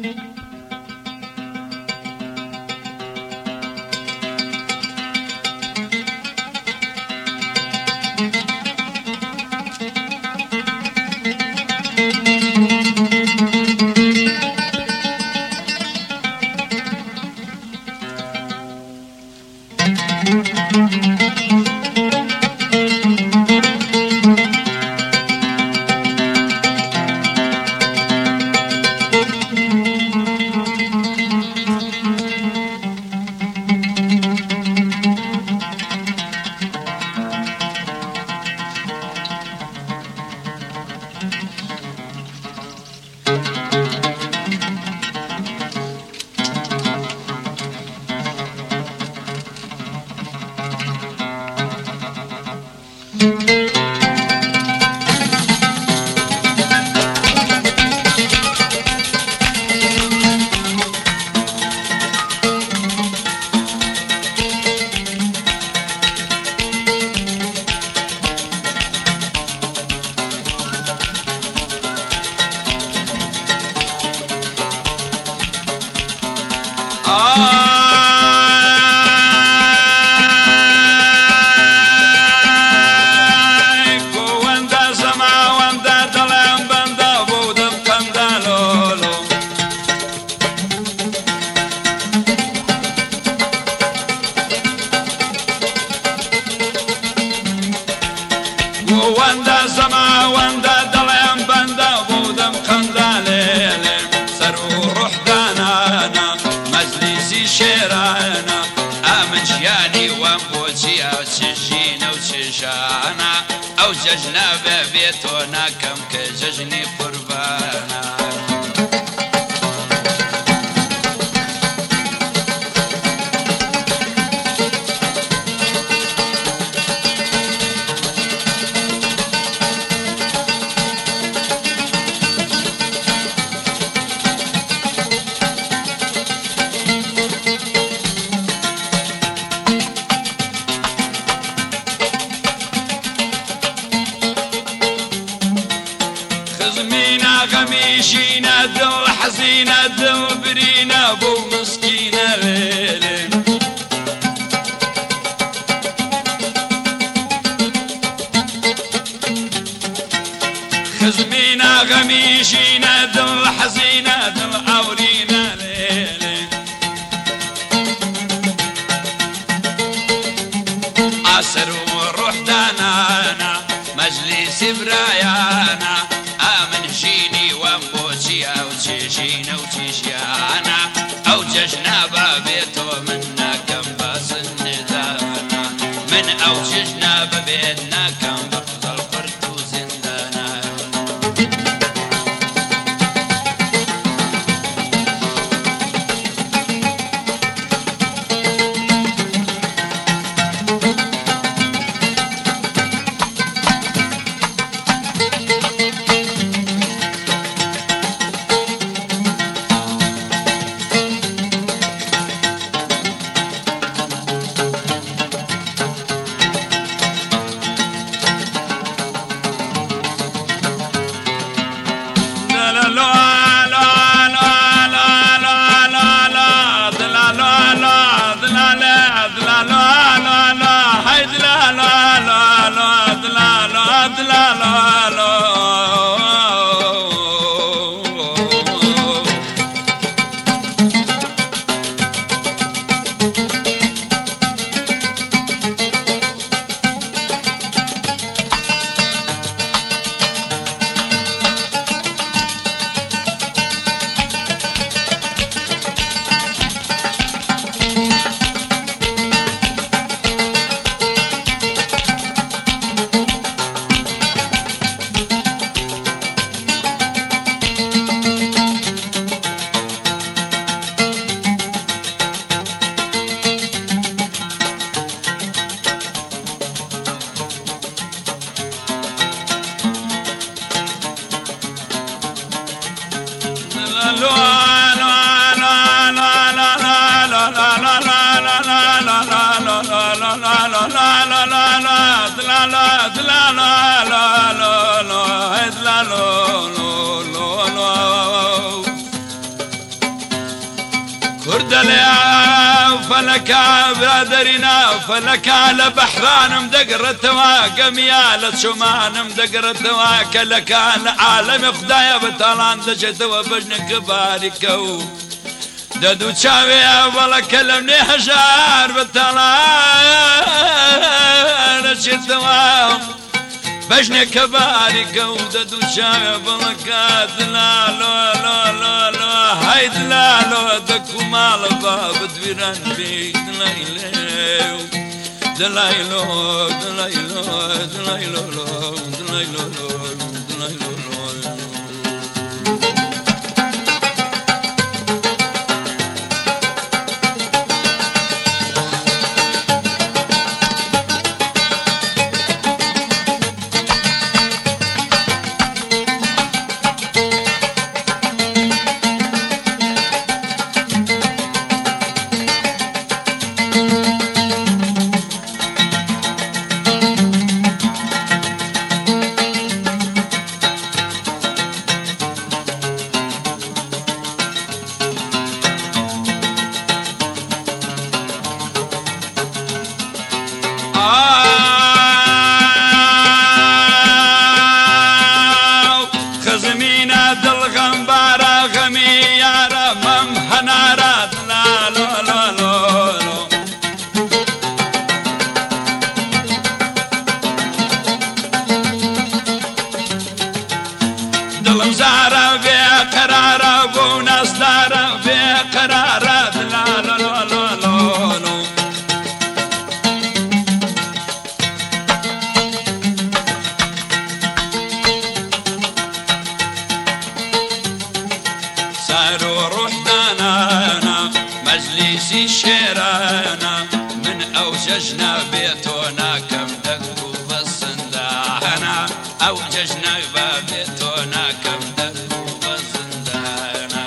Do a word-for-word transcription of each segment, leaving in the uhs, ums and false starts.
واندا زما واندا دلم بندا بودم قندالين سرو روح دانانا مجلسي شيرانا امن شياني وانبوتي او تشجينا وتشجانا او ججنا ببيتونا كم كججني قربانا غميشينا دل حزينة دل برينا بو مسكينة ليلي خزمينا غميشينا دل حزينة دل أورينا ليلي عسر وروح دانانا مجلس برايانا آمن جيني وامبوتي أو تجينا وتجيانا أو ججنا بابيتو منا كم باس الندانا من أو ججنا بابيتنا كم بقضى القرد وزندانا كرد ليا فلكا برادرنا فلكا لبحران مدقرتوا قميا لتشمان مدقرتوا كلكا لعالم خدايا بطلان دجتوا بجنك باركو ددو تشاوي ولا كلمني هجار بطلان دجتوا بجنك باركو ددو تشاوي ولا كادلا لا لا لا لا هيد لا لا دكو مال باب دويران بيك دلايلو دلايلو دلايلو دلايلو دلايلو دلايلو مجلسي شيرانا من أوججنا بيتونا كم دقوا بالصندانا أوججنا بيتونا كم دقوا بالصندانا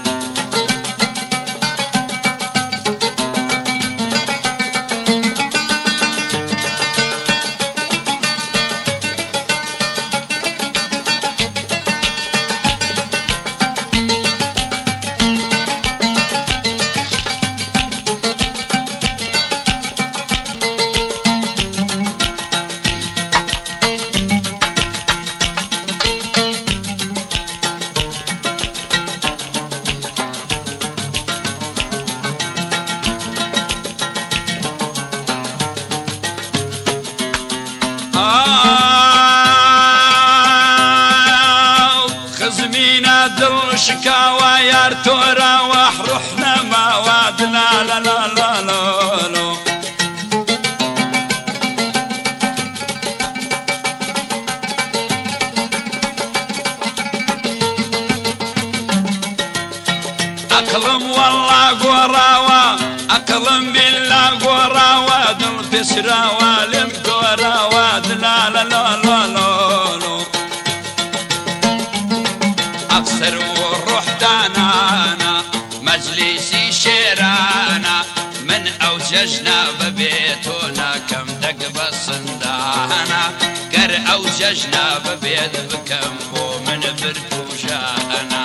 خزمينا دل شكاوى يار تورا وحروحنا ما وعدنا لا لا لا لا لا أقلم والله قراوة أقلم بالله قراوة دل بسراوة لم قراوة لا لا لا لا لا أكثر والروح دانانا مجلسي شيرانا من أوججنا ببيتنا كم دق بصندانا قر أوججنا ببيت بكم ومن بركوشانا